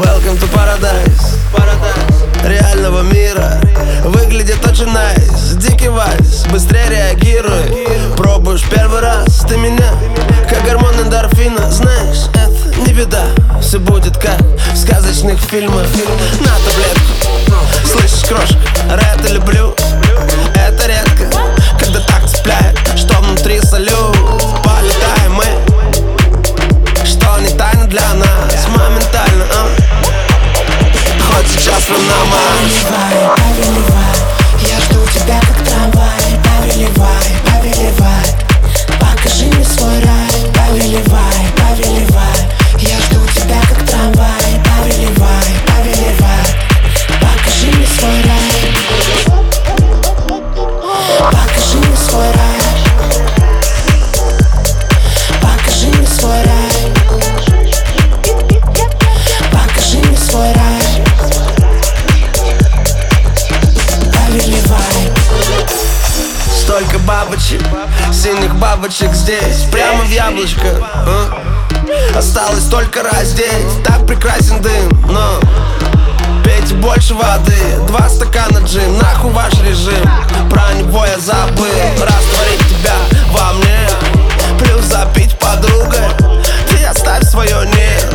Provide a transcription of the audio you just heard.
Welcome to paradise. Реального мира выглядит очень nice. Дикий вайс, быстрее реагируй. Пробуешь первый раз, ты меня как гормон эндорфина. Знаешь, это не беда, все будет как в сказочных фильмах. На таблетку, слышишь, крошка, рэп я люблю. Это редко, когда так цепляет, что внутри салют. Полетаем мы, что не тайна для нас. Моментально, хоть сейчас вы на марш. Повелевай, я жду тебя как трамвай. Повелевай, повелевай, покажи мне свой рай. Повелевай, повелевай, я жду тебя как трамвай. Повелевай, повелевай, покажи мне свой рай. Покажи мне свой рай. Покажи мне свой рай. Покажи мне свой рай. Повелевай. Столько бабочек, синих бабочек здесь, прямо в яблочко, осталось только раздеть. Так прекрасен дым, но пейте больше воды. 2 стакана джин, нахуй ваш режим. Про него я забыл. Растворить тебя во мне, плюс запить подругой. Ты оставь свое «нет».